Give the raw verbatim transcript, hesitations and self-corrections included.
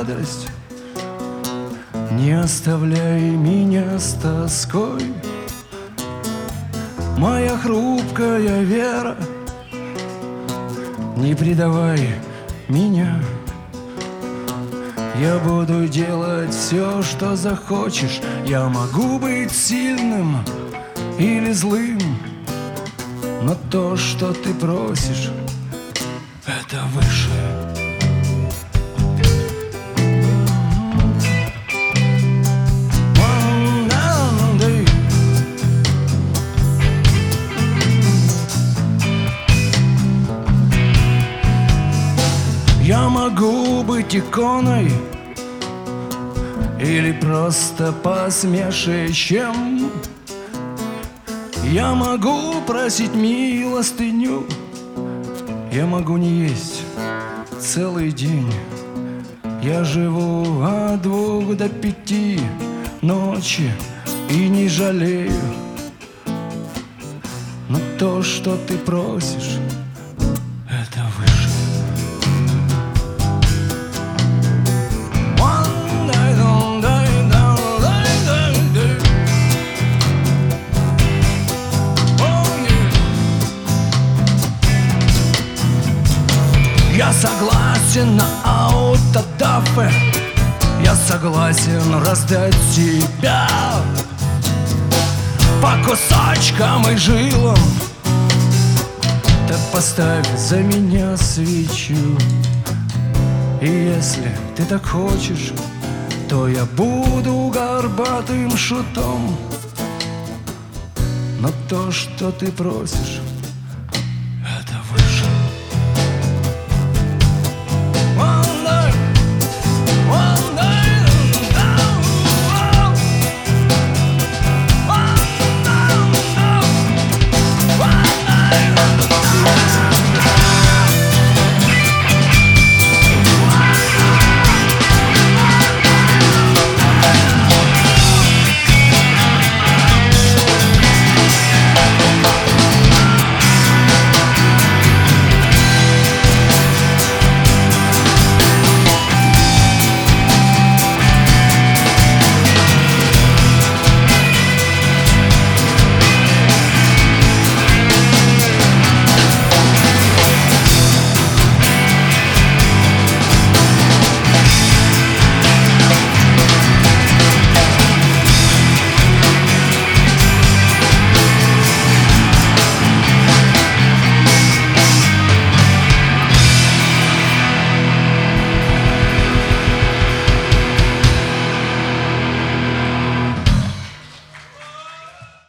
радость. Не оставляй меня с тоской, моя хрупкая вера. Не предавай меня. Я буду делать все, что захочешь. Я могу быть сильным или злым, но то, что ты просишь, это выше. Я могу быть иконой или просто посмешищем. Я могу просить милостыню. Я могу не есть целый день. Я живу от двух до пяти ночи и не жалею. Но то, что ты просишь, это выше. Я согласен на аутодафе. Я согласен раздать себя по кусочкам и жилам. Так поставь за меня свечу. И если ты так хочешь, то я буду горбатым шутом. Но то, что ты просишь,